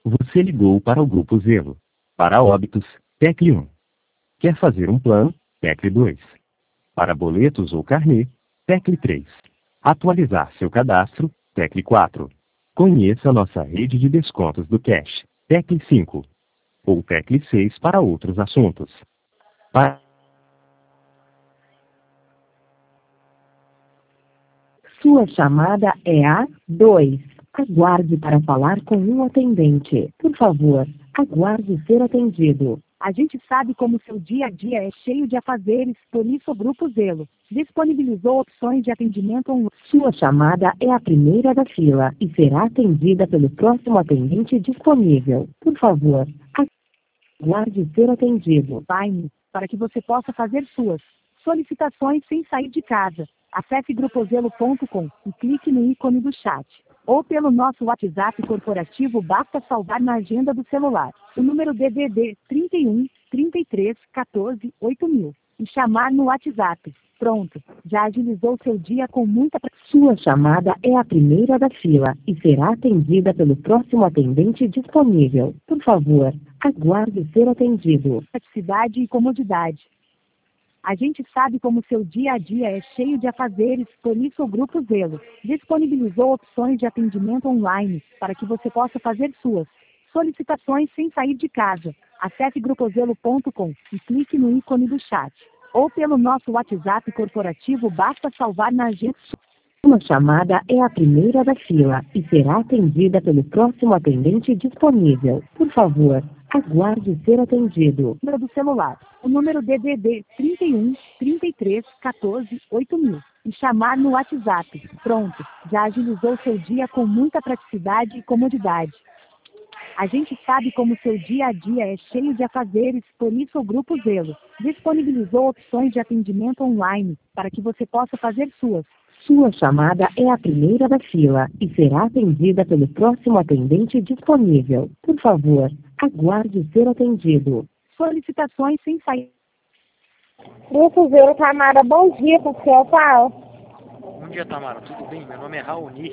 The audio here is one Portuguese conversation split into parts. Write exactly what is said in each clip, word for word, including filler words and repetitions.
Você ligou para o Grupo Zelo. Para óbitos, tecle um. Quer fazer um plano? Tecle dois. Para boletos ou carnê, tecle três. Atualizar seu cadastro, tecle quatro. Conheça nossa rede de descontos do Cash, tecle cinco. Ou tecle seis para outros assuntos. Para... Sua chamada é a dois. Aguarde para falar com um atendente. Por favor, aguarde ser atendido. A gente sabe como seu dia a dia é cheio de afazeres, por isso o Grupo Zelo disponibilizou opções de atendimento online. Sua chamada é a primeira da fila e será atendida pelo próximo atendente disponível. Por favor, aguarde ser atendido. Time, para que você possa fazer suas solicitações sem sair de casa. Acesse grupozelo ponto com e clique no ícone do chat. Ou pelo nosso WhatsApp corporativo, basta salvar na agenda do celular o número D D D trinta e um, trinta e três, quatorze, oito mil e chamar no WhatsApp. Pronto, já agilizou seu dia com muita... Sua chamada é a primeira da fila e será atendida pelo próximo atendente disponível. Por favor, aguarde ser atendido. Praticidade e comodidade. A gente sabe como seu dia a dia é cheio de afazeres, por isso o Grupo Zelo disponibilizou opções de atendimento online para que você possa fazer suas solicitações sem sair de casa. Acesse grupozelo ponto com e clique no ícone do chat. Ou pelo nosso WhatsApp corporativo, basta salvar na agenda. Uma chamada é a primeira da fila e será atendida pelo próximo atendente disponível. Por favor, aguarde ser atendido. Número do celular, o número D D D trinta e um, trinta e três, quatorze, oito mil e chamar no WhatsApp. Pronto, já agilizou seu dia com muita praticidade e comodidade. A gente sabe como seu dia a dia é cheio de afazeres, por isso o Grupo Zelo disponibilizou opções de atendimento online para que você possa fazer suas. Sua chamada é a primeira da fila e será atendida pelo próximo atendente disponível. Por favor, aguarde ser atendido. Solicitações sem sair. Grupo Zelo, Tamara, bom dia pro seu Paulo. Bom dia, Tamara, tudo bem? Meu nome é Raoni.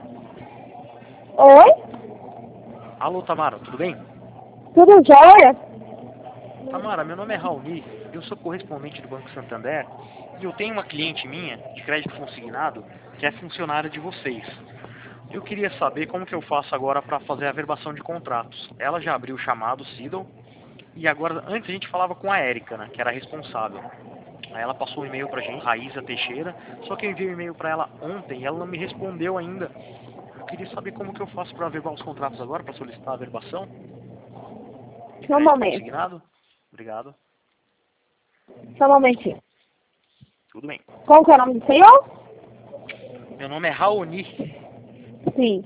Oi? Alô, Tamara, tudo bem? Tudo jóia? Tamara, meu nome é Raoni, eu sou correspondente do Banco Santander e eu tenho uma cliente minha, de crédito consignado, que é funcionária de vocês. Eu queria saber como que eu faço agora para fazer a averbação de contratos. Ela já abriu o chamado Sidle e agora, antes a gente falava com a Érica, né, que era a responsável. Aí ela passou um e-mail pra gente, Raíza Teixeira, só que eu enviei um e-mail para ela ontem e ela não me respondeu ainda. Eu queria saber como que eu faço para averbar os contratos agora, para solicitar a averbação. Só um momento. Consignado? Obrigado. Só um momentinho. Tudo bem. Qual que é o nome do senhor? Meu nome é Raoni. Sim.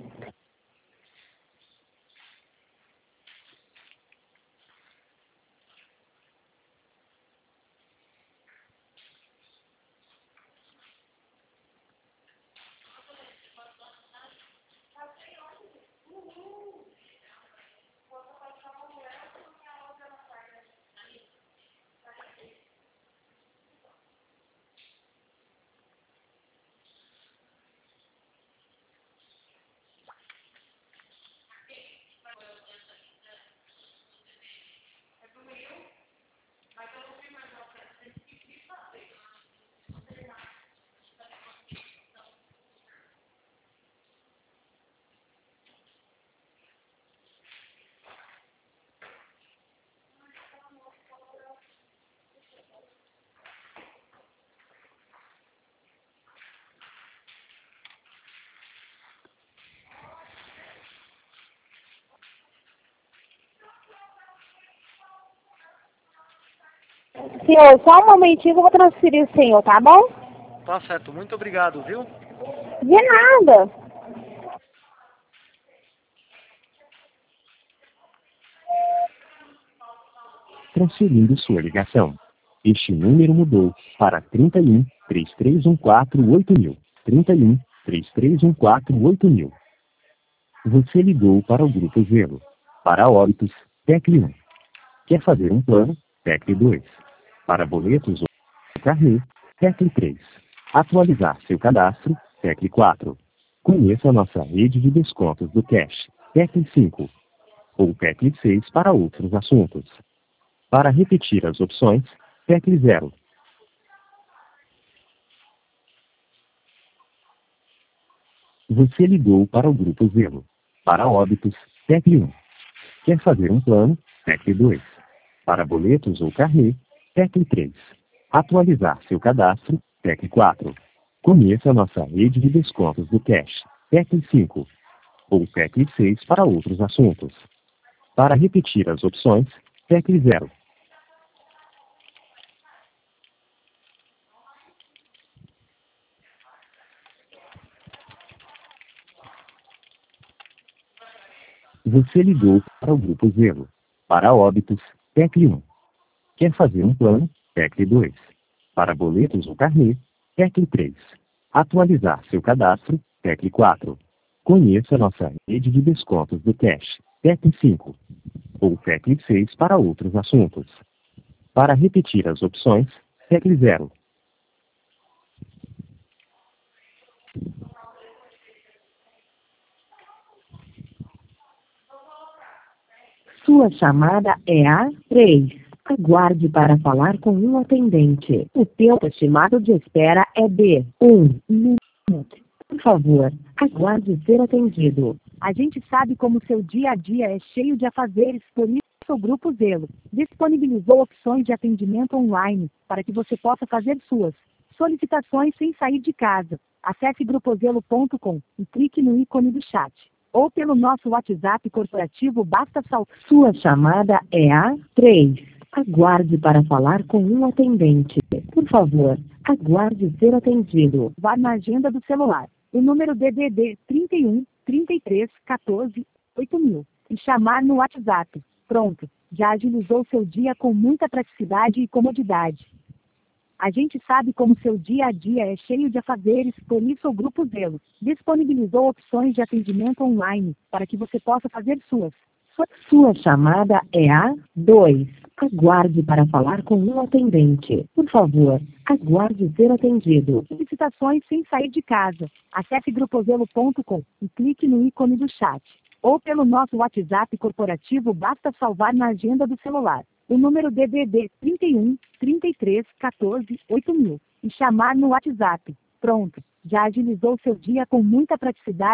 Senhor, só um momentinho que eu vou transferir o senhor, tá bom? Tá certo, muito obrigado, viu? De nada. Transferindo sua ligação. Este número mudou para trinta e um, três três um quatro, oito mil. trinta e um, três três um quatro, oito mil. Você ligou para o Grupo Zelo. Para óbitos, tecle um. Quer fazer um plano? Tecle dois. Para boletos ou carnê, tecle três. Atualizar seu cadastro, tecle quatro. Conheça a nossa rede de descontos do Cash, tecle cinco. ou tecle seis para outros assuntos. Para repetir as opções, tecle zero. Você ligou para o Grupo Zelo. Para óbitos, tecle um. Quer fazer um plano? Tecle dois. Para boletos ou carnê, tecle três. Atualizar seu cadastro, tecle quatro. Conheça a nossa rede de descontos do Cash, tecle cinco. Ou tecle seis para outros assuntos. Para repetir as opções, tecle zero. Você ligou para o Grupo Zelo. Para óbitos, tecle um. Quer fazer um plano? Tecle dois. Para boletos ou carnê, tecle três. Atualizar seu cadastro, tecle quatro. Conheça nossa rede de descontos do Cash, tecle cinco. Ou tecle seis para outros assuntos. Para repetir as opções, tecle zero. Sua chamada é a três. Aguarde para falar com um atendente. O tempo estimado de espera é de um minuto. Por favor, aguarde ser atendido. A gente sabe como seu dia a dia é cheio de afazeres, por isso o Grupo Zelo disponibilizou opções de atendimento online para que você possa fazer suas solicitações sem sair de casa. Acesse grupo zelo ponto com e clique no ícone do chat. Ou pelo nosso WhatsApp corporativo, basta salvar. Sua chamada é a três. Aguarde para falar com um atendente. Por favor, aguarde ser atendido. Vá na agenda do celular. O número D D D trinta e um, trinta e três, quatorze, oito mil. E chamar no WhatsApp. Pronto, já agilizou seu dia com muita praticidade e comodidade. A gente sabe como seu dia a dia é cheio de afazeres, por isso o Grupo Zelo disponibilizou opções de atendimento online para que você possa fazer suas. Sua, sua chamada é a dois. Aguarde para falar com um atendente. Por favor, aguarde ser atendido. Solicitações sem sair de casa. Acesse grupo zelo ponto com e clique no ícone do chat. Ou pelo nosso WhatsApp corporativo, basta salvar na agenda do celular. O número D D D trinta e um, trinta e três, quatorze, oito mil. E chamar no WhatsApp. Pronto, já agilizou seu dia com muita praticidade.